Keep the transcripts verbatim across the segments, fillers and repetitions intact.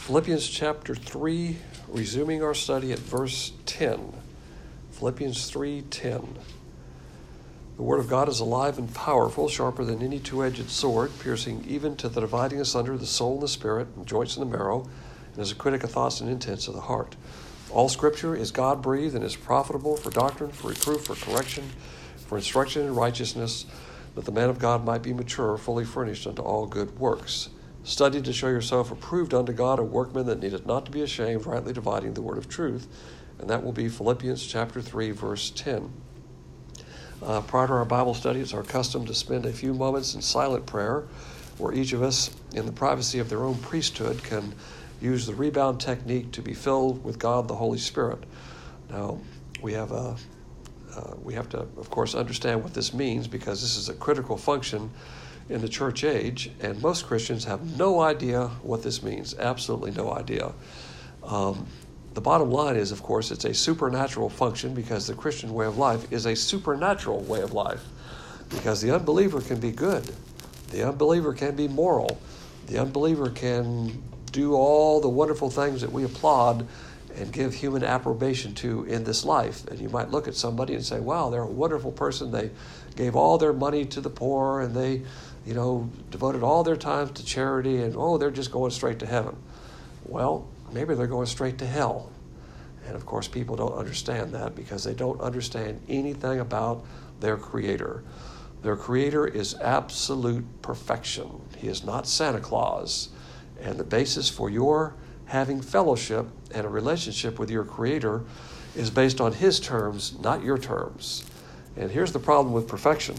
Philippians chapter three, resuming our study at verse ten. Philippians three ten. The word of God is alive and powerful, sharper than any two-edged sword, piercing even to the dividing asunder the soul and the spirit, and joints and the marrow, and is a critic of thoughts and intents of the heart. All Scripture is God-breathed and is profitable for doctrine, for reproof, for correction, for instruction in righteousness, that the man of God might be mature, fully furnished unto all good works. Study to show yourself approved unto God, a workman that needeth not to be ashamed, rightly dividing the word of truth. And that will be Philippians chapter three, verse ten. Uh, prior to our Bible study, it's our custom to spend a few moments in silent prayer, where each of us, in the privacy of their own priesthood, can use the rebound technique to be filled with God, the Holy Spirit. Now, we have a, uh, we have to, of course, understand what this means, because this is a critical function in the church age, and most Christians have no idea what this means. Absolutely no idea. Um, the bottom line is, of course, it's a supernatural function, because the Christian way of life is a supernatural way of life, because the unbeliever can be good. The unbeliever can be moral. The unbeliever can do all the wonderful things that we applaud and give human approbation to in this life. And you might look at somebody and say, wow, they're a wonderful person. They gave all their money to the poor, and they, you know, devoted all their time to charity, and, oh, they're just going straight to heaven. Well, maybe they're going straight to hell. And, of course, people don't understand that, because they don't understand anything about their Creator. Their Creator is absolute perfection. He is not Santa Claus. And the basis for your having fellowship and a relationship with your Creator is based on His terms, not your terms. And here's the problem with perfection.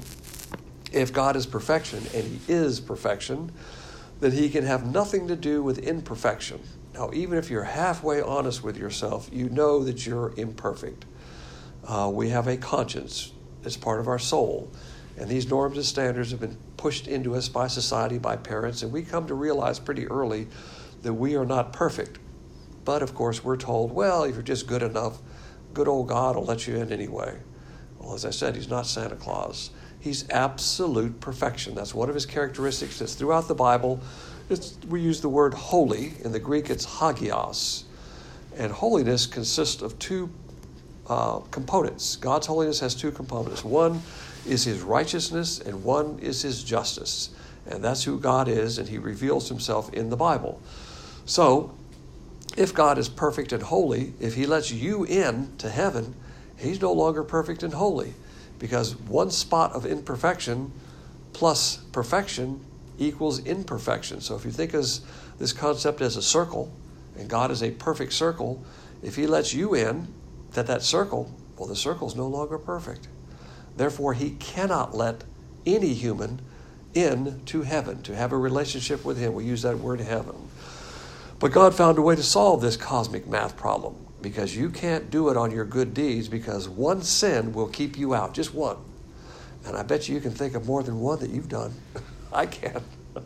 If God is perfection, and He is perfection, then He can have nothing to do with imperfection. Now, even if you're halfway honest with yourself, you know that you're imperfect. Uh, we have a conscience. It's part of our soul. And these norms and standards have been pushed into us by society, by parents, and we come to realize pretty early that we are not perfect. But, of course, we're told, well, if you're just good enough, good old God will let you in anyway. Well, as I said, He's not Santa Claus. He's absolute perfection. That's one of His characteristics. That's throughout the Bible. It's, we use the word holy. In the Greek, it's hagios. And holiness consists of two uh, components. God's holiness has two components. One is His righteousness, and one is His justice. And that's who God is, and He reveals Himself in the Bible. So, if God is perfect and holy, if He lets you in to heaven, He's no longer perfect and holy, because one spot of imperfection plus perfection equals imperfection. So if you think of this concept as a circle, and God is a perfect circle, if He lets you in that that circle, well, the circle is no longer perfect. Therefore, He cannot let any human in to heaven, to have a relationship with Him. We use that word heaven. But God found a way to solve this cosmic math problem, because you can't do it on your good deeds, because one sin will keep you out, just one. And I bet you you can think of more than one that you've done. I can.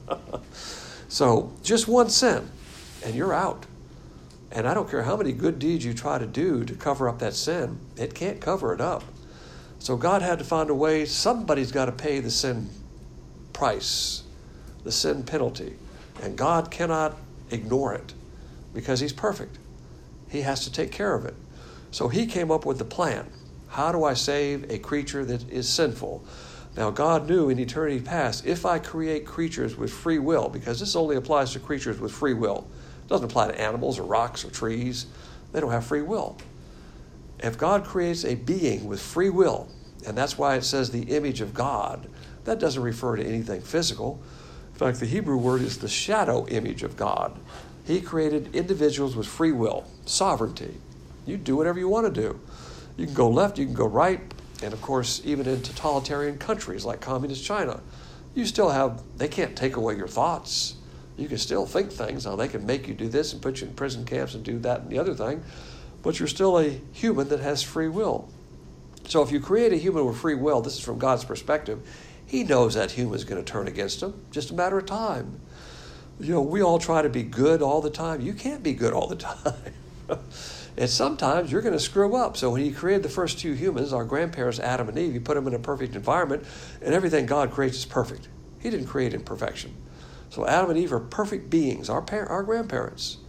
So just one sin, and you're out. And I don't care how many good deeds you try to do to cover up that sin, it can't cover it up. So God had to find a way. Somebody's got to pay the sin price, the sin penalty. And God cannot ignore it, because He's perfect. He has to take care of it. So He came up with the plan. How do I save a creature that is sinful? Now, God knew in eternity past, if I create creatures with free will, because this only applies to creatures with free will. It doesn't apply to animals or rocks or trees. They don't have free will. If God creates a being with free will, and that's why it says the image of God, that doesn't refer to anything physical. In fact, the Hebrew word is the shadow image of God. He created individuals with free will, sovereignty. You do whatever you want to do. You can go left, you can go right, and of course, even in totalitarian countries like communist China, you still have, they can't take away your thoughts. You can still think things. Now, they can make you do this and put you in prison camps and do that and the other thing, but you're still a human that has free will. So if you create a human with free will, this is from God's perspective, He knows that human is going to turn against Him, just a matter of time. You know, we all try to be good all the time. You can't be good all the time. And sometimes you're going to screw up. So when He created the first two humans, our grandparents, Adam and Eve, He put them in a perfect environment, and everything God creates is perfect. He didn't create imperfection. So Adam and Eve are perfect beings, our par- our grandparents.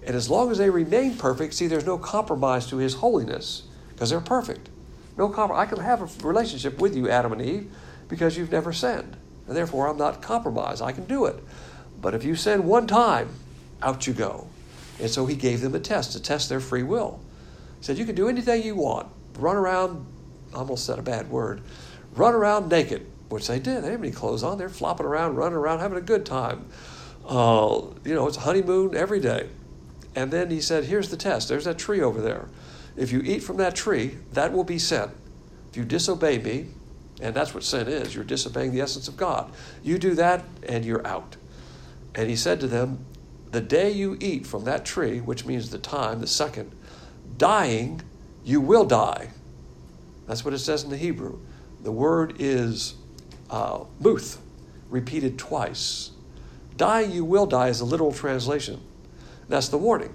And as long as they remain perfect, see, there's no compromise to his holiness because they're perfect. No comprom- I can have a relationship with you, Adam and Eve, because you've never sinned. And therefore, I'm not compromised. I can do it. But if you sin one time, out you go. And so he gave them a test to test their free will. He said, you can do anything you want. Run around, I almost said a bad word, run around naked, which they did. They didn't have any clothes on. They're flopping around, running around, having a good time. Uh, you know, it's a honeymoon every day. And then he said, here's the test. There's that tree over there. If you eat from that tree, that will be sin. If you disobey me, and that's what sin is, you're disobeying the essence of God. You do that, and you're out. And he said to them, the day you eat from that tree, which means the time, the second, dying, you will die. That's what it says in the Hebrew. The word is uh, muth, repeated twice. Dying, you will die is a literal translation. That's the warning.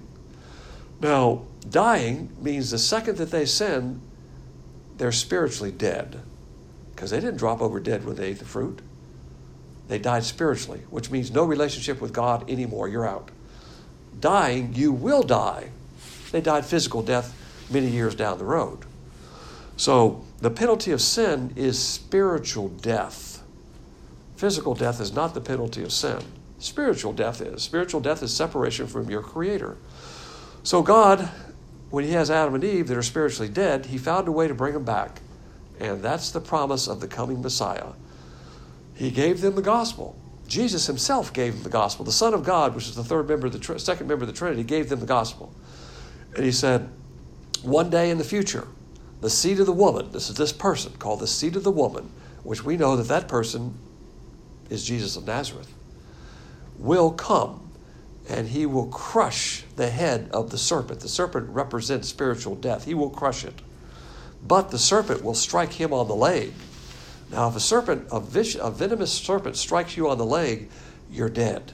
Now, dying means the second that they sin, they're spiritually dead. Because they didn't drop over dead when they ate the fruit. They died spiritually, which means no relationship with God anymore. You're out. Dying, you will die. They died physical death many years down the road. So the penalty of sin is spiritual death. Physical death is not the penalty of sin. Spiritual death is. Spiritual death is separation from your Creator. So God, when he has Adam and Eve that are spiritually dead, he found a way to bring them back. And that's the promise of the coming Messiah. He gave them the gospel. Jesus himself gave them the gospel. The Son of God, which is the third member of the tr- second member of the Trinity, gave them the gospel. And he said, one day in the future, the seed of the woman, this is this person called the seed of the woman, which we know that that person is Jesus of Nazareth, will come and he will crush the head of the serpent. The serpent represents spiritual death. He will crush it. But the serpent will strike him on the leg. Now, if a serpent, a, vis- a venomous serpent strikes you on the leg, you're dead.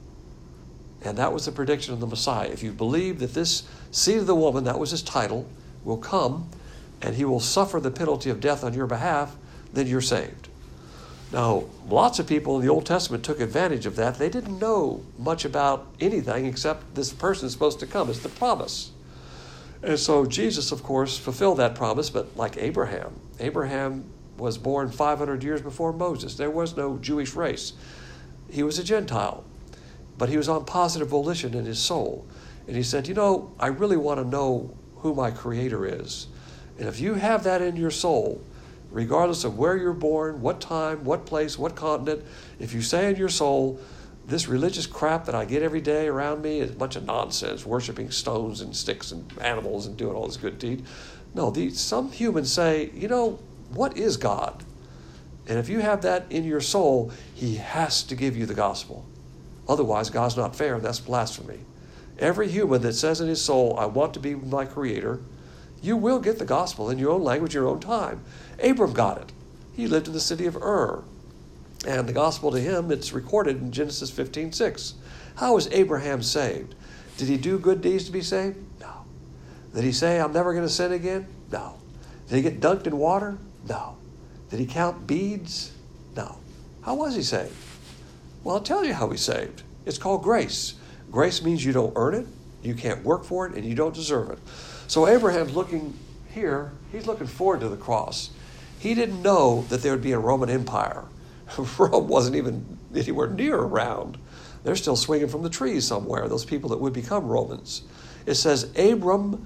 And that was the prediction of the Messiah. If you believe that this seed of the woman, that was his title, will come and he will suffer the penalty of death on your behalf, then you're saved. Now, lots of people in the Old Testament took advantage of that. They didn't know much about anything except this person is supposed to come. It's the promise. And so Jesus, of course, fulfilled that promise, but like Abraham. Abraham was born five hundred years before Moses. There was no Jewish race. He was a Gentile, but he was on positive volition in his soul. And he said, you know, I really want to know who my Creator is. And if you have that in your soul, regardless of where you're born, what time, what place, what continent, if you say in your soul, this religious crap that I get every day around me is a bunch of nonsense, worshiping stones and sticks and animals and doing all this good deed. No, these, some humans say, you know, what is God? And if you have that in your soul, he has to give you the gospel. Otherwise, God's not fair, and that's blasphemy. Every human that says in his soul, I want to be with my Creator, you will get the gospel in your own language, your own time. Abram got it. He lived in the city of Ur. And the gospel to him, it's recorded in Genesis fifteen six. How was Abraham saved? Did he do good deeds to be saved? No. Did he say, I'm never going to sin again? No. Did he get dunked in water? No. Did he count beads? No. How was he saved? Well, I'll tell you how he's saved. It's called grace. Grace means you don't earn it, you can't work for it, and you don't deserve it. So Abraham's looking here, he's looking forward to the cross. He didn't know that there would be a Roman Empire. Rome wasn't even anywhere near around. They're still swinging from the trees somewhere, those people that would become Romans. It says, Abram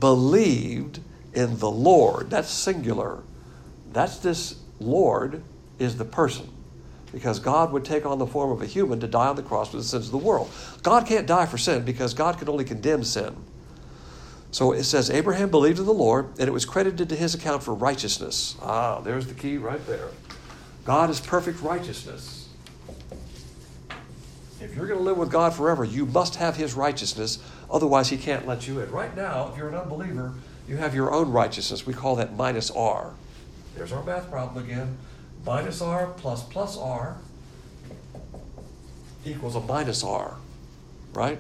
believed in the Lord. That's singular. That's this Lord is the person. Because God would take on the form of a human to die on the cross for the sins of the world. God can't die for sin because God can only condemn sin. So it says, Abraham believed in the Lord, and it was credited to his account for righteousness. Ah, there's the key right there. God is perfect righteousness. If you're going to live with God forever, you must have his righteousness. Otherwise, he can't let you in. Right now, if you're an unbeliever, you have your own righteousness. We call that minus R. There's our math problem again. Minus R plus plus R equals a minus R, right?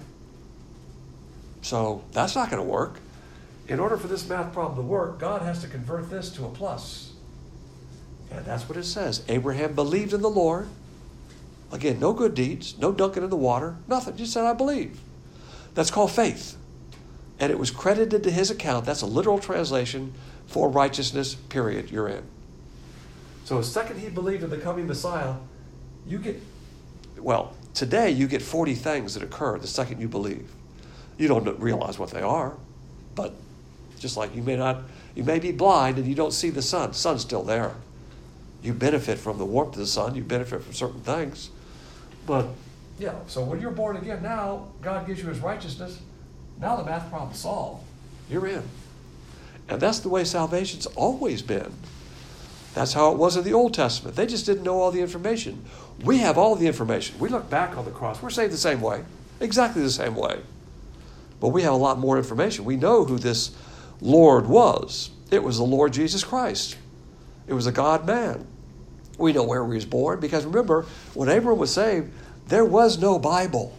So that's not going to work. In order for this math problem to work, God has to convert this to a plus. And that's what it says. Abraham believed in the Lord. Again, no good deeds, no dunking in the water, nothing. Just said, I believe. That's called faith. And it was credited to his account. That's a literal translation for righteousness, period. You're in. So the second he believed in the coming Messiah, you get, well, today you get forty things that occur the second you believe. You don't realize what they are, but just like you may not, you may be blind and you don't see the sun. The sun's still there. You benefit from the warmth of the sun. You benefit from certain things. But, yeah, so when you're born again now, God gives you his righteousness. Now the math problem's solved. You're in. And that's the way salvation's always been. That's how it was in the Old Testament. They just didn't know all the information. We have all the information. We look back on the cross. We're saved the same way. Exactly the same way. But we have a lot more information. We know who this Lord was. It was the Lord Jesus Christ. It was a God-man. We know where he was born because remember, when Abram was saved, there was no Bible.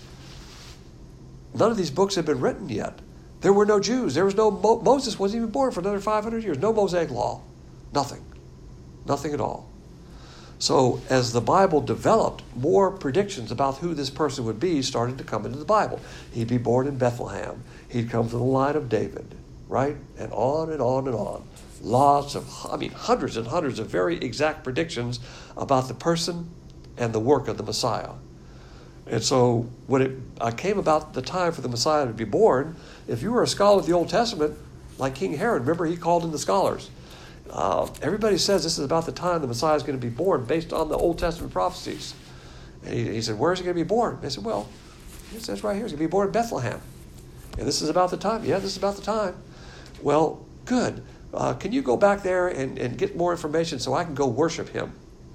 None of these books had been written yet. There were no Jews. There was no Mo- Moses wasn't even born for another five hundred years. No Mosaic law. Nothing. Nothing at all. So as the Bible developed, more predictions about who this person would be started to come into the Bible. He'd be born in Bethlehem. He'd come from the line of David, right? And on and on and on. Lots of, I mean, hundreds and hundreds of very exact predictions about the person and the work of the Messiah. And so when it uh, came about the time for the Messiah to be born, if you were a scholar of the Old Testament, like King Herod, remember he called in the scholars. Uh, everybody says this is about the time the Messiah is going to be born based on the Old Testament prophecies. And he, he said, where is he going to be born? They said, well, it says right here, he's going to be born in Bethlehem. And this is about the time. Yeah, this is about the time. Well, good. Uh, can you go back there and, and get more information so I can go worship him?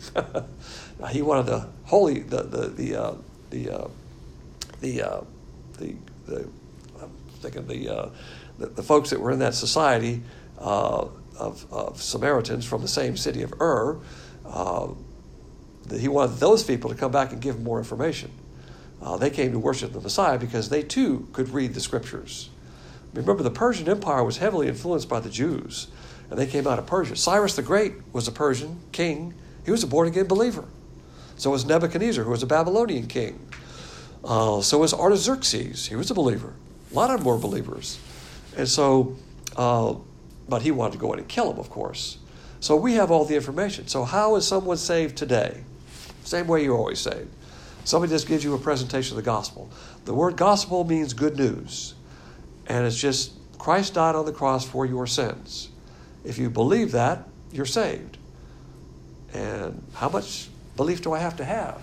He wanted the holy, the the the uh, the uh, the, uh, the the I'm thinking the, uh, the the folks that were in that society uh, of of Samaritans from the same city of Ur. Uh, that he wanted those people to come back and give him more information. Uh, they came to worship the Messiah because they too could read the scriptures. Remember, the Persian Empire was heavily influenced by the Jews, and they came out of Persia. Cyrus the Great was a Persian king. He was a born-again believer. So was Nebuchadnezzar, who was a Babylonian king. Uh, so was Artaxerxes. He was a believer. A lot of them were believers. And so, uh, but he wanted to go in and kill them, of course. So we have all the information. So how is someone saved today? Same way you're always saved. Somebody just gives you a presentation of the gospel. The word gospel means good news. And it's just Christ died on the cross for your sins. If you believe that, you're saved. And how much belief do I have to have?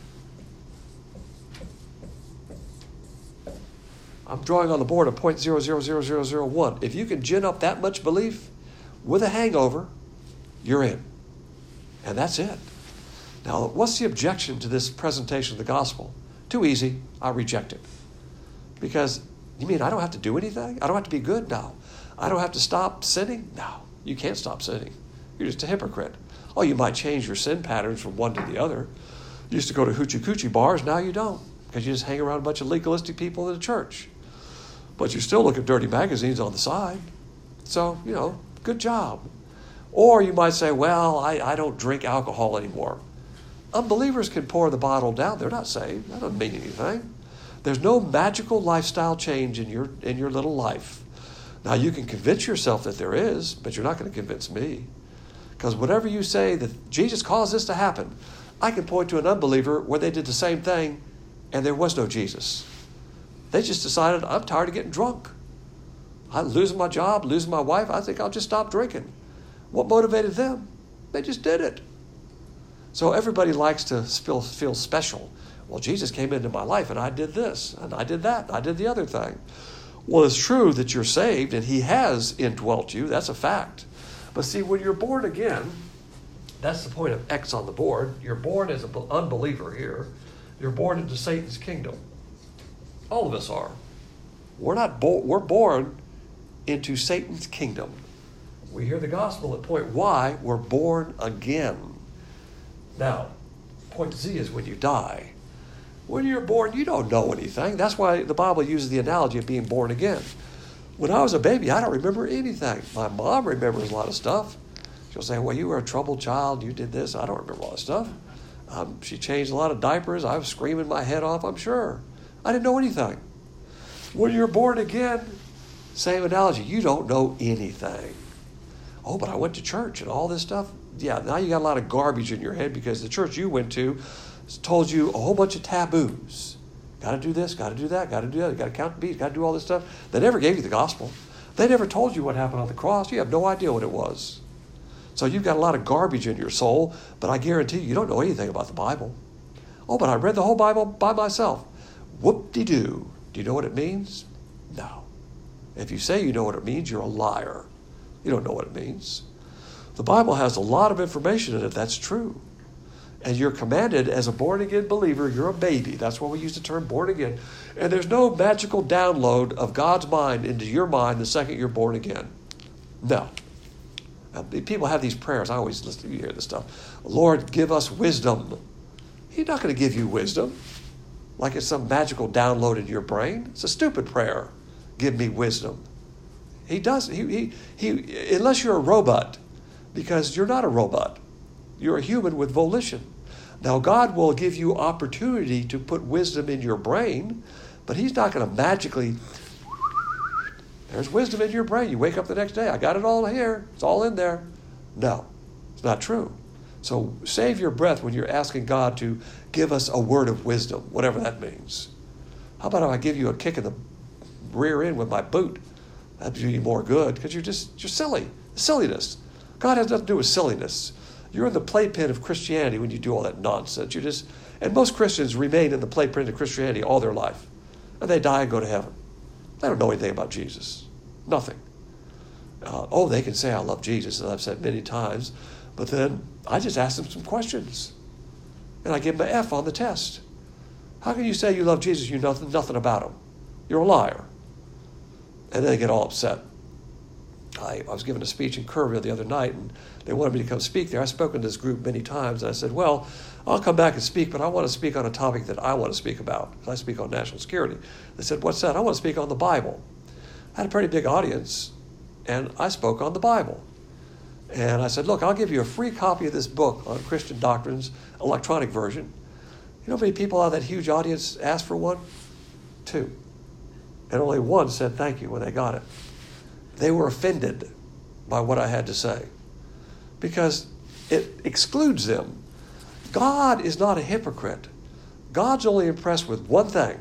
I'm drawing on the board a zero point zero zero zero zero zero one. If you can gin up that much belief with a hangover, you're in. And that's it. Now, what's the objection to this presentation of the gospel? Too easy. I reject it. Because, you mean I don't have to do anything? I don't have to be good? No. I don't have to stop sinning? No. You can't stop sinning. You're just a hypocrite. Oh, you might change your sin patterns from one to the other. You used to go to hoochie coochie bars. Now you don't. Because you just hang around a bunch of legalistic people in the church. But you still look at dirty magazines on the side. So, you know, good job. Or you might say, well, I, I don't drink alcohol anymore. Unbelievers can pour the bottle down. They're not saved. That doesn't mean anything. There's no magical lifestyle change in your in your little life. Now, you can convince yourself that there is, but you're not going to convince me. Because whatever you say that Jesus caused this to happen, I can point to an unbeliever where they did the same thing and there was no Jesus. They just decided, I'm tired of getting drunk. I'm losing my job, losing my wife. I think I'll just stop drinking. What motivated them? They just did it. So everybody likes to feel, feel special. Well, Jesus came into my life and I did this and I did that. And I did the other thing. Well, it's true that you're saved and he has indwelt you. That's a fact. But see, when you're born again, that's the point of X on the board. You're born as an unbeliever here. You're born into Satan's kingdom. All of us are. We're not bo- we're born into Satan's kingdom. We hear the gospel at point Y, we're born again. Now, point Z is when you die. When you're born, you don't know anything. That's why the Bible uses the analogy of being born again. When I was a baby, I don't remember anything. My mom remembers a lot of stuff. She'll say, well, you were a troubled child. You did this. I don't remember all that stuff. Um, she changed a lot of diapers. I was screaming my head off, I'm sure. I didn't know anything. When you're born again, same analogy. You don't know anything. Oh, but I went to church and all this stuff. Yeah, now you got a lot of garbage in your head because the church you went to told you a whole bunch of taboos. Got to do this, got to do that, got to do that, got to count the beats, got to do all this stuff. They never gave you the gospel. They never told you what happened on the cross. You have no idea what it was. So you've got a lot of garbage in your soul, but I guarantee you, you don't know anything about the Bible. Oh, but I read the whole Bible by myself. Whoop-de-doo. Do you know what it means? No. If you say you know what it means, you're a liar. You don't know what it means. The Bible has a lot of information in it that's true. And you're commanded as a born-again believer, you're a baby. That's why we use the term born again. And there's no magical download of God's mind into your mind the second you're born again. No. Now, people have these prayers. I always listen, you hear this stuff. Lord, give us wisdom. He's not going to give you wisdom like it's some magical download in your brain. It's a stupid prayer. Give me wisdom. He doesn't. He, he, he, unless you're a robot, because you're not a robot. You're a human with volition. Now, God will give you opportunity to put wisdom in your brain, but he's not going to magically, there's wisdom in your brain. You wake up the next day, I got it all here. It's all in there. No, it's not true. So save your breath when you're asking God to give us a word of wisdom, whatever that means. How about if I give you a kick in the rear end with my boot? That'd do you more good because you're just, you're silly. Silliness. God has nothing to do with silliness. You're in the playpen of Christianity when you do all that nonsense. You just, and most Christians remain in the playpen of Christianity all their life. And they die and go to heaven. They don't know anything about Jesus. Nothing. Uh, oh, they can say, I love Jesus, as I've said many times. But then I just ask them some questions. And I give them an F on the test. How can you say you love Jesus? You know nothing, nothing about him. You're a liar. And then they get all upset. I, I was giving a speech in Kerrville the other night, and they wanted me to come speak there. I've spoken to this group many times, and I said, well, I'll come back and speak, but I want to speak on a topic that I want to speak about. I speak on national security. They said, what's that? I want to speak on the Bible. I had a pretty big audience, and I spoke on the Bible. And I said, look, I'll give you a free copy of this book on Christian doctrines, electronic version. You know how many people out of that huge audience asked for one? Two. And only one said thank you when they got it. They were offended by what I had to say because it excludes them. God is not a hypocrite. God's only impressed with one thing,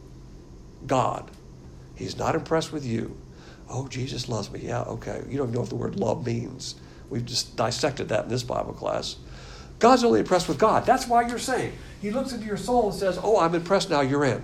God. He's not impressed with you. Oh, Jesus loves me. Yeah, okay. You don't even know what the word love means. We've just dissected that in this Bible class. God's only impressed with God. That's why you're saved. He looks into your soul and says, oh, I'm impressed now, you're in.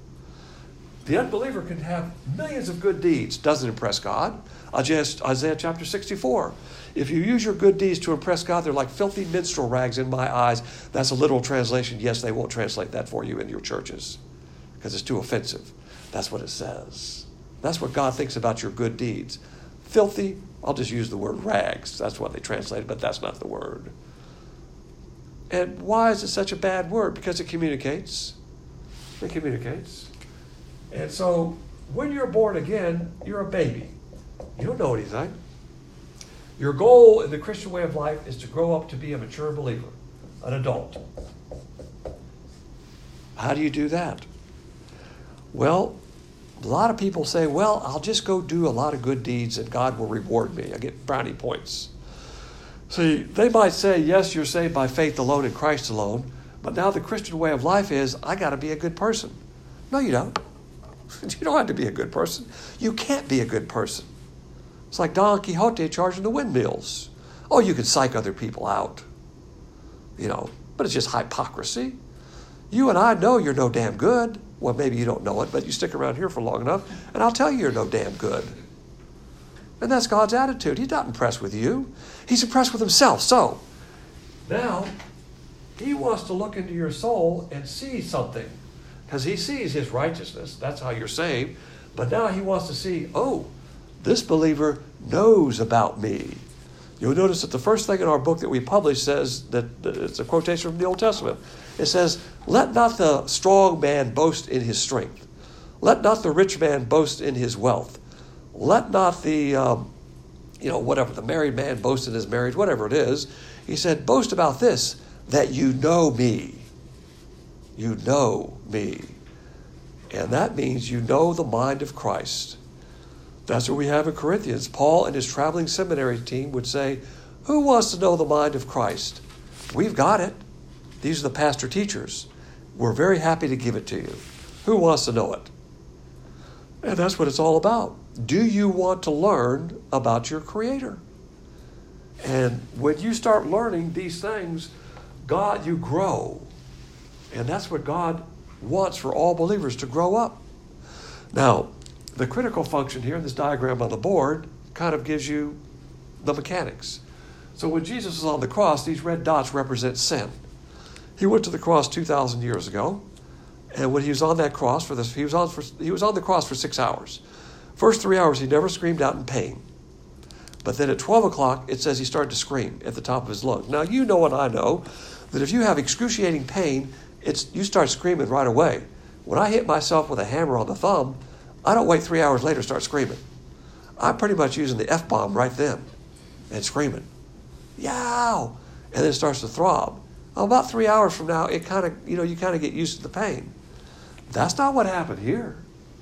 The unbeliever can have millions of good deeds. Doesn't impress God. Isaiah chapter sixty-four. If you use your good deeds to impress God, they're like filthy minstrel rags in my eyes. That's a literal translation. Yes, they won't translate that for you in your churches because it's too offensive. That's what it says. That's what God thinks about your good deeds. Filthy, I'll just use the word rags. That's what they translate, but that's not the word. And why is it such a bad word? Because it communicates. It communicates. And so when you're born again, you're a baby. You don't know anything. Your goal in the Christian way of life is to grow up to be a mature believer, an adult. How do you do that? Well, a lot of people say, well, I'll just go do a lot of good deeds and God will reward me. I get brownie points. See, they might say, yes, you're saved by faith alone in Christ alone, but now the Christian way of life is, I got to be a good person. No, you don't. You don't have to be a good person. You can't be a good person. It's like Don Quixote charging the windmills. Oh, you can psych other people out. You know, but it's just hypocrisy. You and I know you're no damn good. Well, maybe you don't know it, but you stick around here for long enough, and I'll tell you you're no damn good. And that's God's attitude. He's not impressed with you. He's impressed with himself. So, now, he wants to look into your soul and see something. Because he sees his righteousness. That's how you're saved. But now he wants to see, oh, this believer knows about me. You'll notice that the first thing in our book that we published says that, that it's a quotation from the Old Testament. It says, let not the strong man boast in his strength. Let not the rich man boast in his wealth. Let not the, um, you know, whatever, the married man boast in his marriage, whatever it is. He said, boast about this, that you know me. You know me. And that means you know the mind of Christ. That's what we have in Corinthians. Paul and his traveling seminary team would say, who wants to know the mind of Christ? We've got it. These are the pastor teachers. We're very happy to give it to you. Who wants to know it? And that's what it's all about. Do you want to learn about your Creator? And when you start learning these things, God, you grow. And that's what God wants for all believers, to grow up. Now, the critical function here in this diagram on the board kind of gives you the mechanics. So when Jesus was on the cross, these red dots represent sin. He went to the cross two thousand years ago, and when he was on that cross for this, he was on for, he was on the cross for six hours. First three hours, he never screamed out in pain. But then at twelve o'clock, it says he started to scream at the top of his lungs. Now, you know and I know that if you have excruciating pain, it's you start screaming right away. When I hit myself with a hammer on the thumb, I don't wait three hours later to start screaming. I'm pretty much using the F-bomb right then and screaming. Yow! And then it starts to throb. Well, about three hours from now, it kind of, you know, you kind of get used to the pain. That's not what happened here.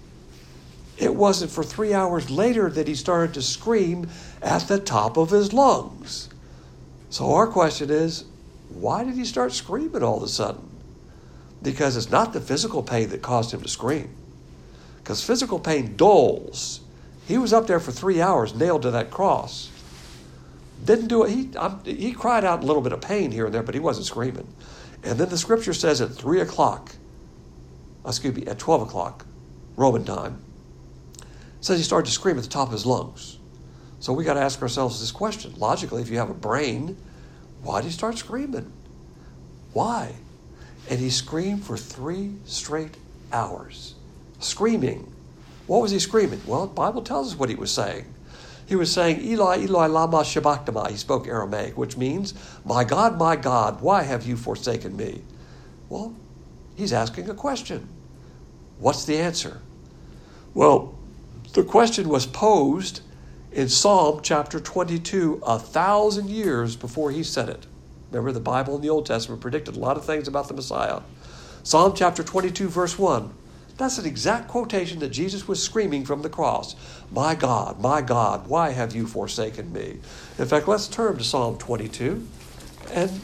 It wasn't for three hours later that he started to scream at the top of his lungs. So our question is, why did he start screaming all of a sudden? Because it's not the physical pain that caused him to scream. Because physical pain dulls. He was up there for three hours, nailed to that cross. Didn't do it. He, I'm, he cried out a little bit of pain here and there, but he wasn't screaming. And then the scripture says at three o'clock, excuse me, at twelve o'clock, Roman time, it says he started to scream at the top of his lungs. So we got to ask ourselves this question. Logically, if you have a brain, why did he start screaming? Why? And he screamed for three straight hours. Screaming. What was he screaming? Well, the Bible tells us what he was saying. He was saying, Eli, Eli, lama sabachthani. He spoke Aramaic, which means, my God, my God, why have you forsaken me? Well, he's asking a question. What's the answer? Well, the question was posed in Psalm chapter twenty-two, a thousand years before he said it. Remember, the Bible in the Old Testament predicted a lot of things about the Messiah. Psalm chapter twenty-two, verse one. That's an exact quotation that Jesus was screaming from the cross. My God, my God, why have you forsaken me? In fact, let's turn to Psalm twenty-two. And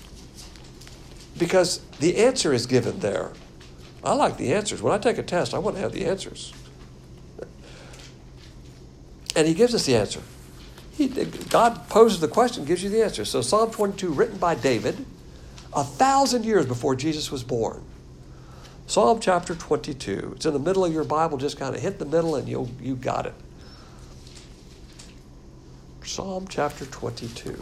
because the answer is given there. I like the answers. When I take a test, I want to have the answers. And he gives us the answer. He, God poses the question, gives you the answer. So Psalm twenty-two, written by David, a thousand years before Jesus was born. Psalm chapter twenty-two. It's in the middle of your Bible. Just kind of hit the middle and you'll, you got it. Psalm chapter twenty-two.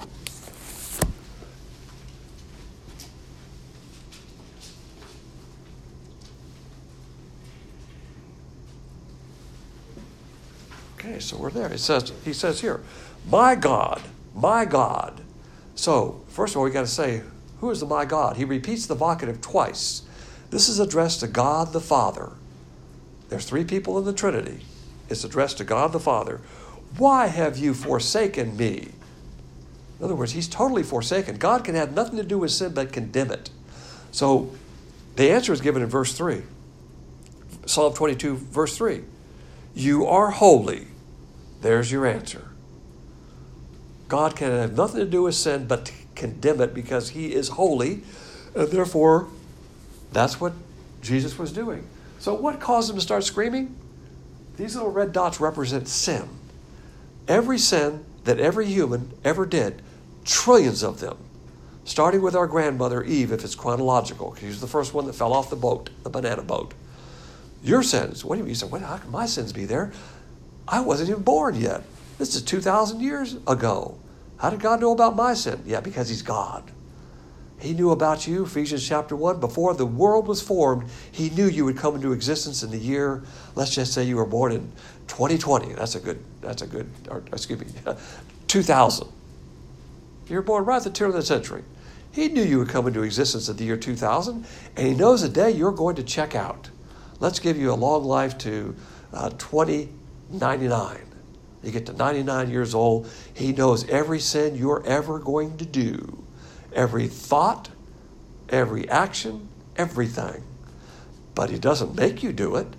Okay, so we're there. It says, he says here, my God, my God. So, first of all, we got to say, who is the my God? He repeats the vocative twice. This is addressed to God the Father. There's three people in the Trinity. It's addressed to God the Father. Why have you forsaken me? In other words, he's totally forsaken. God can have nothing to do with sin but condemn it. So, the answer is given in verse three. Psalm twenty-two, verse three. You are holy. There's your answer. God can have nothing to do with sin but condemn it because he is holy. And therefore, that's what Jesus was doing. So what caused him to start screaming? These little red dots represent sin. Every sin that every human ever did, trillions of them, starting with our grandmother Eve, if it's chronological, because she was the first one that fell off the boat, the banana boat. Your sins, what do you mean? You say, well, how can my sins be there? I wasn't even born yet. This is two thousand years ago. How did God know about my sin? Yeah, because he's God. He knew about you, Ephesians chapter one. Before the world was formed, he knew you would come into existence in the year, let's just say you were born in twenty twenty. That's a good, that's a good, or, excuse me, two thousand. You were born right at the turn of the century. He knew you would come into existence in the year two thousand, and he knows the day you're going to check out. Let's give you a long life to uh, twenty ninety-nine. You get to ninety-nine years old. He knows every sin you're ever going to do. Every thought, every action, everything. But he doesn't make you do it.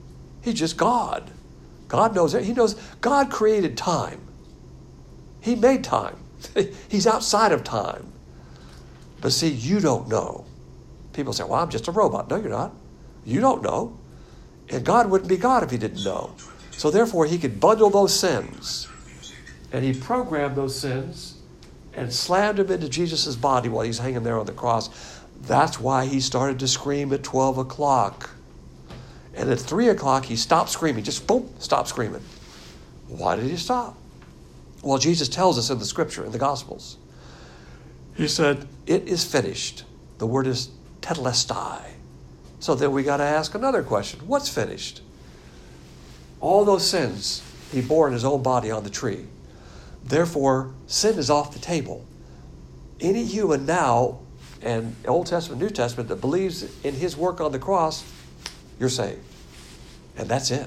He's just God. God knows it. He knows God created time. He made time. He's outside of time. But see, you don't know. People say, well, I'm just a robot. No, you're not. You don't know. And God wouldn't be God if he didn't know. So therefore, he could bundle those sins. And he programmed those sins and slammed them into Jesus' body while he's hanging there on the cross. That's why he started to scream at twelve o'clock. And at three o'clock, he stopped screaming. Just boom, stopped screaming. Why did he stop? Well, Jesus tells us in the scripture, in the Gospels. He said, it is finished. The word is tetelestai. So then we got to ask another question. What's finished? All those sins he bore in his own body on the tree. Therefore, sin is off the table. Any human now, and Old Testament, New Testament, that believes in his work on the cross, you're saved. And that's it.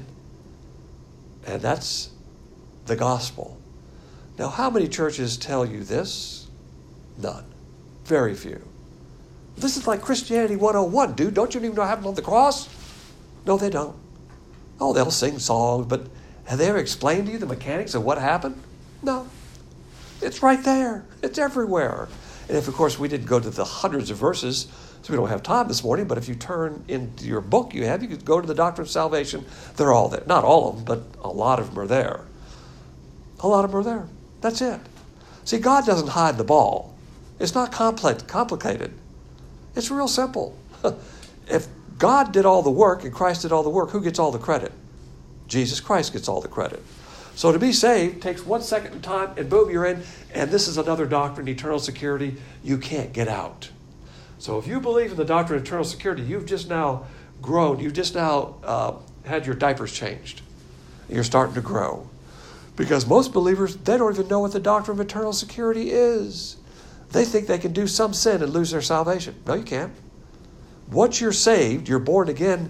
And that's the gospel. Now, how many churches tell you this? None. Very few. This is like Christianity one oh one, dude. Don't you even know what happened on the cross? No, they don't. Oh, they'll sing songs, but have they ever explained to you the mechanics of what happened? No. It's right there. It's everywhere. And if, of course, we didn't go to the hundreds of verses, so we don't have time this morning, but if you turn into your book you have, you could go to the Doctrine of Salvation. They're all there. Not all of them, but a lot of them are there. A lot of them are there. That's it. See, God doesn't hide the ball. It's not complex, complicated. It's real simple. If God did all the work and Christ did all the work, who gets all the credit? Jesus Christ gets all the credit. So to be saved takes one second in time, and boom, you're in. And this is another doctrine, eternal security. You can't get out. So if you believe in the doctrine of eternal security, you've just now grown. You've just now uh, had your diapers changed. You're starting to grow. Because most believers, they don't even know what the doctrine of eternal security is. They think they can do some sin and lose their salvation. No, you can't. Once you're saved, you're born again.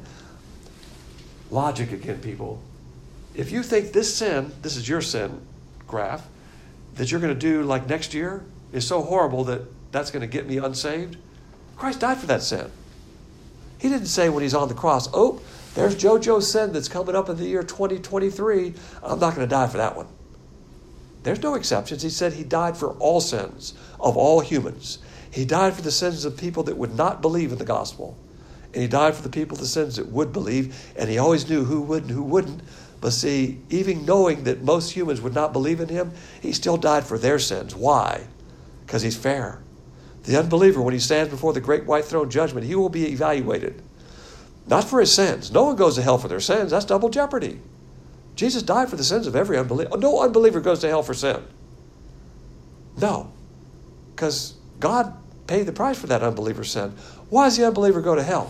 Logic again, people. If you think this sin, this is your sin graph, that you're going to do like next year is so horrible that that's going to get me unsaved, Christ died for that sin. He didn't say when he's on the cross, oh, there's JoJo's sin that's coming up in the year twenty twenty-three. I'm not going to die for that one. There's no exceptions. He said he died for all sins of all humans. He died for the sins of people that would not believe in the gospel. And he died for the people, the sins that would believe. And he always knew who would and who wouldn't. But see, even knowing that most humans would not believe in him, he still died for their sins. Why? Because he's fair. The unbeliever, when he stands before the great white throne judgment, he will be evaluated. Not for his sins. No one goes to hell for their sins. That's double jeopardy. Jesus died for the sins of every unbeliever. No unbeliever goes to hell for sin. No. Because God paid the price for that unbeliever's sin. Why does the unbeliever go to hell?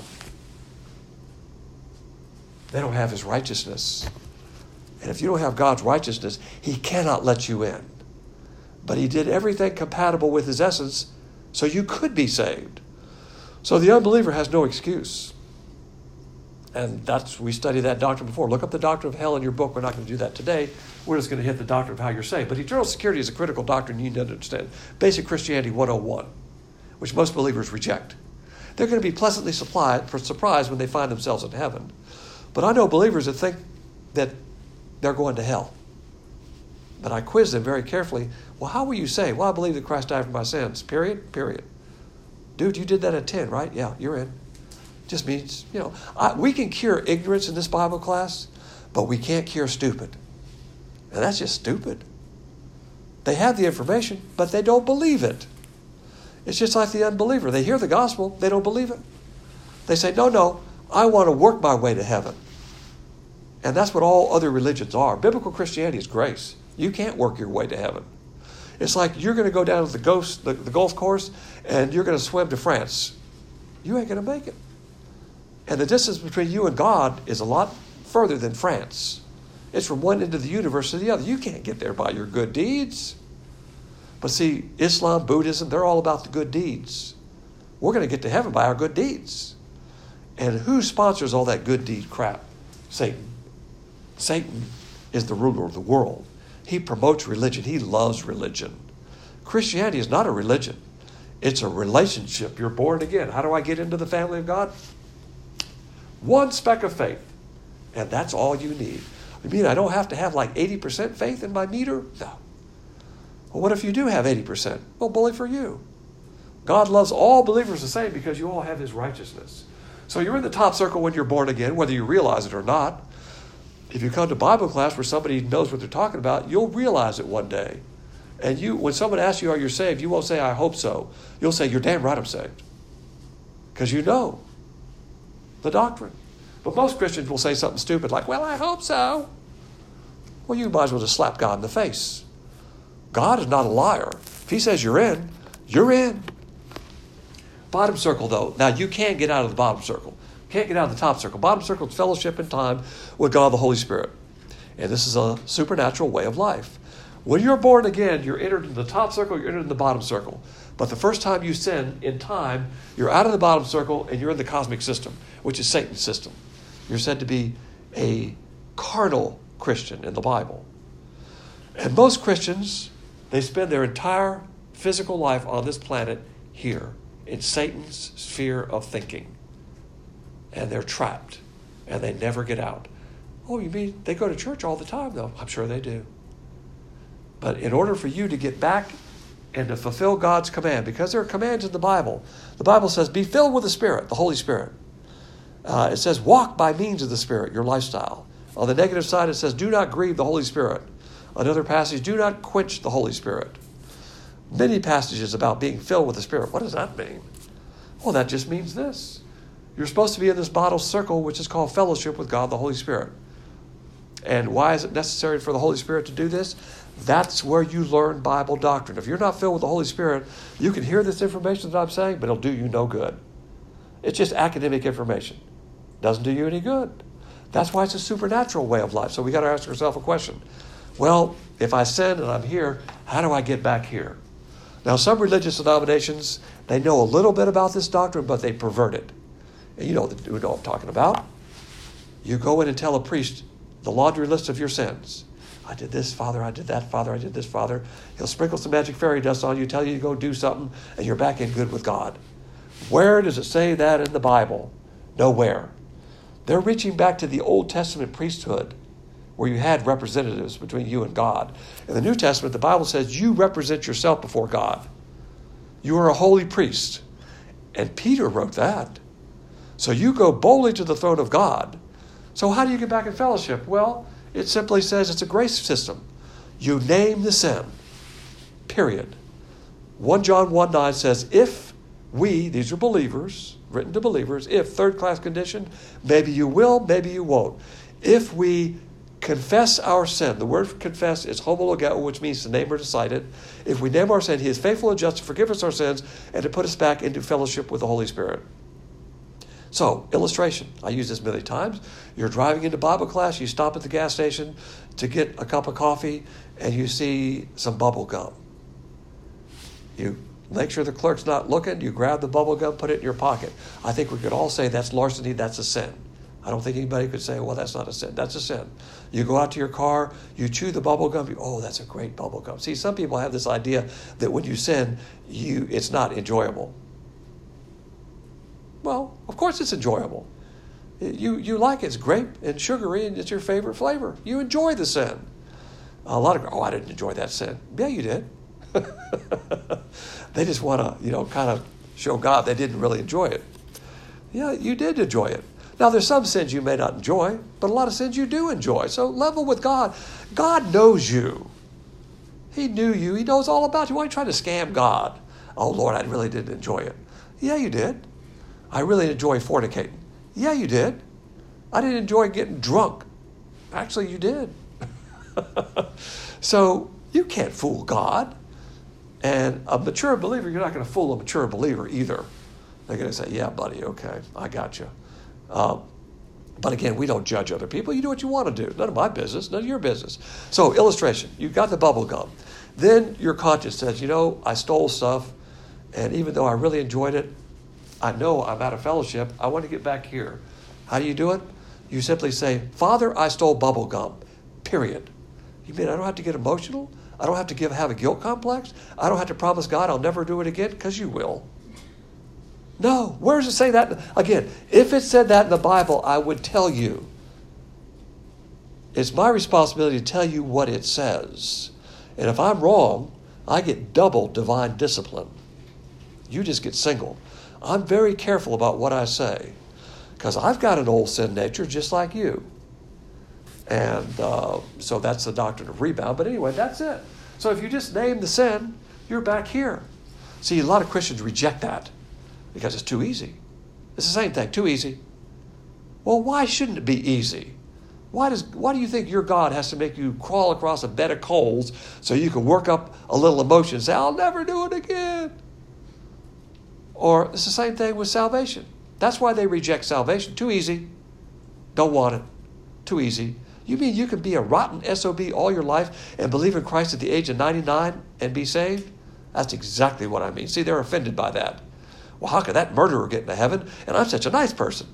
They don't have his righteousness. And if you don't have God's righteousness, he cannot let you in. But he did everything compatible with his essence so you could be saved. So the unbeliever has no excuse. And that's, we studied that doctrine before. Look up the doctrine of hell in your book. We're not going to do that today. We're just going to hit the doctrine of how you're saved. But eternal security is a critical doctrine you need to understand. Basic Christianity one oh one, which most believers reject. They're going to be pleasantly supplied, surprised when they find themselves in heaven. But I know believers that think that they're going to hell. But I quiz them very carefully. Well, how were you saved? Well, I believe that Christ died for my sins. Period. Period. Dude, you did that at ten, right? Yeah, you're in. Just means, you know, I, we can cure ignorance in this Bible class, but we can't cure stupid. And that's just stupid. They have the information, but they don't believe it. It's just like the unbeliever. They hear the gospel, they don't believe it. They say, no, no, I want to work my way to heaven. And that's what all other religions are. Biblical Christianity is grace. You can't work your way to heaven. It's like you're going to go down to the, ghost, the, the golf course and you're going to swim to France. You ain't going to make it. And the distance between you and God is a lot further than France. It's from one end of the universe to the other. You can't get there by your good deeds. But see, Islam, Buddhism, they're all about the good deeds. We're going to get to heaven by our good deeds. And who sponsors all that good deed crap? Satan. Satan is the ruler of the world. He promotes religion. He loves religion. Christianity is not a religion. It's a relationship. You're born again. How do I get into the family of God? One speck of faith, And that's all you need. You mean I don't have to have like eighty percent faith in my meter? No. Well, what if you do have eighty percent? Well, bully for you. God loves all believers the same because you all have his righteousness. So you're in the top circle when you're born again, whether you realize it or not. If you come to Bible class where somebody knows what they're talking about, you'll realize it one day. And you, when someone asks you, are you saved? You won't say, I hope so. You'll say, you're damn right I'm saved. Because you know the doctrine. But most Christians will say something stupid like, well, I hope so. Well, you might as well just slap God in the face. God is not a liar. If he says you're in, you're in. Bottom circle, though. Now, you can't get out of the bottom circle. Can't get out of the top circle. Bottom circle is fellowship and time with God the Holy Spirit. And this is a supernatural way of life. When you're born again, you're entered in the top circle, you're entered in the bottom circle. But the first time you sin in time, you're out of the bottom circle and you're in the cosmic system, which is Satan's system. You're said to be a carnal Christian in the Bible. And most Christians, they spend their entire physical life on this planet here in Satan's sphere of thinking. And they're trapped and they never get out. Oh, you mean they go to church all the time, though? I'm sure they do. But in order for you to get back and to fulfill God's command, because there are commands in the Bible, the Bible says, be filled with the Spirit, the Holy Spirit. Uh, it says, walk by means of the Spirit, your lifestyle. On the negative side, it says, do not grieve the Holy Spirit. Another passage, do not quench the Holy Spirit. Many passages about being filled with the Spirit. What does that mean? Well, that just means this. You're supposed to be in this bottom circle, which is called fellowship with God, the Holy Spirit. And why is it necessary for the Holy Spirit to do this? That's where you learn Bible doctrine. If you're not filled with the Holy Spirit, you can hear this information that I'm saying, but it'll do you no good. It's just academic information. Doesn't do you any good. That's why it's a supernatural way of life. So we got to ask ourselves a question. Well, if I sin and I'm here, how do I get back here? Now, some religious denominations, they know a little bit about this doctrine, but they pervert it. And you know, you know what I'm talking about. You go in and tell a priest the laundry list of your sins. I did this, Father, I did that, Father, I did this, Father. He'll sprinkle some magic fairy dust on you, tell you to go do something, and you're back in good with God. Where does it say that in the Bible? Nowhere. They're reaching back to the Old Testament priesthood, where you had representatives between you and God. In the New Testament, the Bible says you represent yourself before God. You are a holy priest. And Peter wrote that. So you go boldly to the throne of God. So how do you get back in fellowship? Well, it simply says it's a grace system. You name the sin, period. First John one nine says, if we, these are believers, written to believers, if, third class condition, maybe you will, maybe you won't. If we confess our sin, the word confess is homologeo, which means to name or to cite it. If we name our sin, he is faithful and just to forgive us our sins and to put us back into fellowship with the Holy Spirit. So, illustration. I use this many times. You're driving into Bible class, you stop at the gas station to get a cup of coffee, and you see some bubble gum. You make sure the clerk's not looking, you grab the bubble gum, put it in your pocket. I think we could all say that's larceny, that's a sin. I don't think anybody could say, well, that's not a sin. That's a sin. You go out to your car, you chew the bubble gum, you, oh, that's a great bubble gum. See, some people have this idea that when you sin, you it's not enjoyable. Well, of course it's enjoyable. You you like it. It's grape and sugary, and it's your favorite flavor. You enjoy the sin. A lot of, oh, I didn't enjoy that sin. Yeah, you did. They just want to, you know, kind of show God they didn't really enjoy it. Yeah, you did enjoy it. Now, there's some sins you may not enjoy, but a lot of sins you do enjoy. So level with God. God knows you. He knew you. He knows all about you. Why are you trying to scam God? Oh, Lord, I really didn't enjoy it. Yeah, you did. I really enjoy fornicating. Yeah, you did. I didn't enjoy getting drunk. Actually, you did. So you can't fool God. And a mature believer, you're not going to fool a mature believer either. They're going to say, yeah, buddy, okay, I got you. Um, but again, we don't judge other people. You do what you want to do. None of my business, none of your business. So illustration, you got the bubble gum. Then your conscience says, you know, I stole stuff, and even though I really enjoyed it, I know I'm out of fellowship. I want to get back here. How do you do it? You simply say, Father, I stole bubble gum, period. You mean I don't have to get emotional? I don't have to give have a guilt complex? I don't have to promise God I'll never do it again? Because you will. No. Where does it say that? Again, if it said that in the Bible, I would tell you It's my responsibility to tell you what it says. And if I'm wrong, I get double divine discipline. You just get single. I'm very careful about what I say because I've got an old sin nature just like you. And uh, so that's the doctrine of rebound. But anyway, that's it. So if you just name the sin, you're back here. See, a lot of Christians reject that because it's too easy. It's the same thing, too easy. Well, why shouldn't it be easy? Why does why do you think your God has to make you crawl across a bed of coals so you can work up a little emotion and say, I'll never do it again? Or it's the same thing with salvation. That's why they reject salvation. Too easy. Don't want it. Too easy. You mean you can be a rotten S O B all your life and believe in Christ at the age of ninety-nine and be saved? That's exactly what I mean. See, they're offended by that. Well, how could that murderer get into heaven? And I'm such a nice person.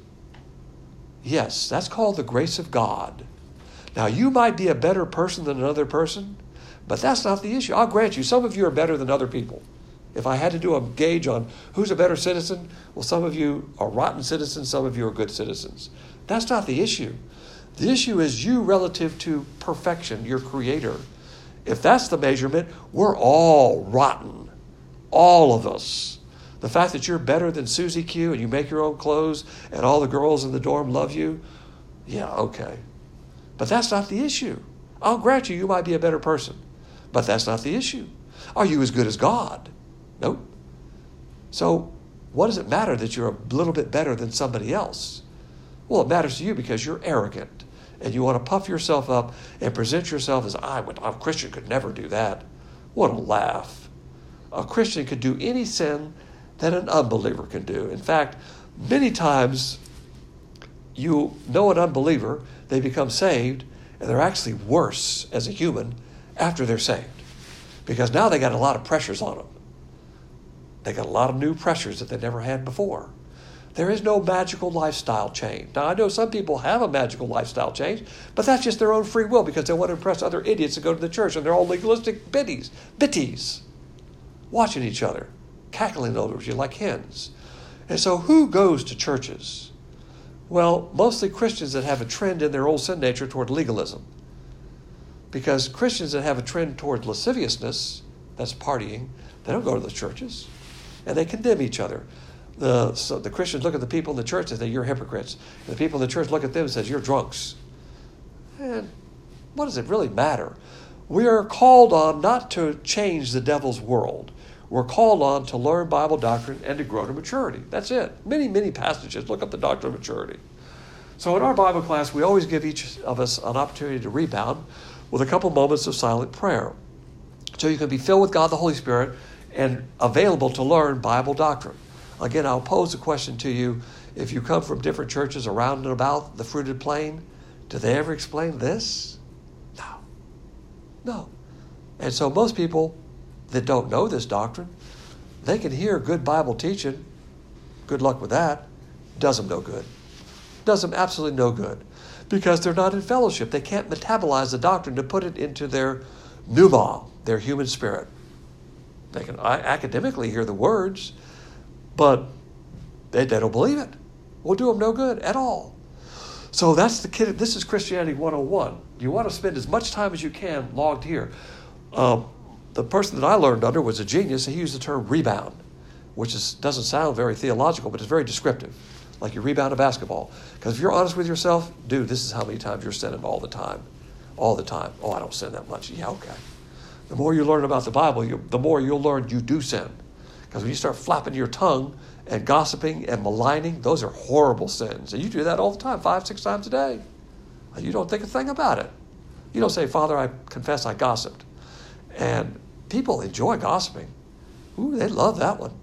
Yes, that's called the grace of God. Now, you might be a better person than another person, but that's not the issue. I'll grant you, some of you are better than other people. If I had to do a gauge on who's a better citizen, well, some of you are rotten citizens, some of you are good citizens. That's not the issue. The issue is you relative to perfection, your Creator. If that's the measurement, we're all rotten. All of us. The fact that you're better than Susie Q and you make your own clothes and all the girls in the dorm love you, yeah, okay. But that's not the issue. I'll grant you, you might be a better person, but that's not the issue. Are you as good as God? Nope. So what does it matter that you're a little bit better than somebody else? Well, it matters to you because you're arrogant and you want to puff yourself up and present yourself as, I would, a Christian could never do that. What a laugh. A Christian could do any sin that an unbeliever can do. In fact, many times you know an unbeliever, they become saved, and they're actually worse as a human after they're saved. Because now they got a lot of pressures on them. They got a lot of new pressures that they never had before. There is no magical lifestyle change. Now, I know some people have a magical lifestyle change, but that's just their own free will because they want to impress other idiots that go to the church, and they're all legalistic biddies, bitties, watching each other, cackling over you like hens. And so who goes to churches? Well, mostly Christians that have a trend in their old sin nature toward legalism. Because Christians that have a trend toward lasciviousness, that's partying, they don't go to the churches. And they condemn each other. The, so the Christians look at the people in the church and say, you're hypocrites. And the people in the church look at them and say, you're drunks. And what does it really matter? We are called on not to change the devil's world. We're called on to learn Bible doctrine and to grow to maturity. That's it. Many, many passages. Look up the doctrine of maturity. So in our Bible class, we always give each of us an opportunity to rebound with a couple moments of silent prayer. So you can be filled with God the Holy Spirit and available to learn Bible doctrine. Again, I'll pose a question to you. If you come from different churches around and about the fruited plain, do they ever explain this? No. No. And so most people that don't know this doctrine, they can hear good Bible teaching. Good luck with that. Does them no good. Does them absolutely no good. Because they're not in fellowship. They can't metabolize the doctrine to put it into their pneuma, their human spirit. They can academically hear the words, but they, they don't believe it. Will do them no good at all. So that's the kid. This is Christianity one oh one. You want to spend as much time as you can logged here. Um, the person that I learned under was a genius. He used the term rebound, which is, doesn't sound very theological, but it's very descriptive. Like you rebound a basketball. Because if you're honest with yourself, dude, this is how many times you're sinning all the time. All the time. Oh, I don't sin that much. Yeah, okay. The more you learn about the Bible, you, the more you'll learn you do sin. Because when you start flapping your tongue and gossiping and maligning, those are horrible sins. And you do that all the time, five, six times a day. And you don't think a thing about it. You don't say, Father, I confess I gossiped. And people enjoy gossiping. Ooh, they love that one.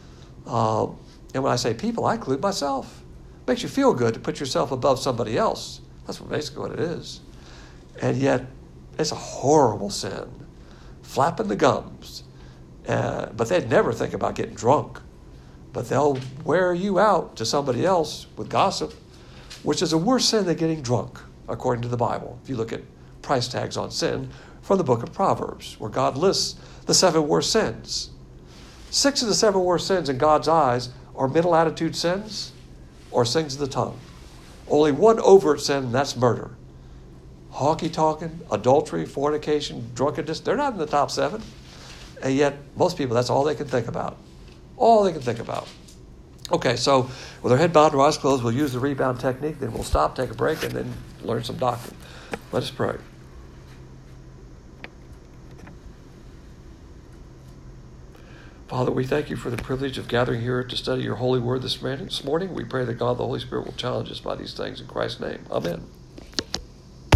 Um, and when I say people, I include myself. It makes you feel good to put yourself above somebody else. That's what basically what it is. And yet, it's a horrible sin. Flapping the gums. Uh, but they'd never think about getting drunk. But they'll wear you out to somebody else with gossip, which is a worse sin than getting drunk, according to the Bible. If you look at price tags on sin from the book of Proverbs, where God lists the seven worst sins. Six of the seven worst sins in God's eyes are mental attitude sins or sins of the tongue. Only one overt sin, and that's murder. honky-talking, adultery, fornication, drunkenness. They're not in the top seven. And yet, most people, that's all they can think about. All they can think about. Okay, so with our head bowed and our eyes closed, we'll use the rebound technique. Then we'll stop, take a break, and then learn some doctrine. Let us pray. Father, we thank you for the privilege of gathering here to study your holy word this morning. We pray that God, the Holy Spirit, will challenge us by these things in Christ's name. Amen.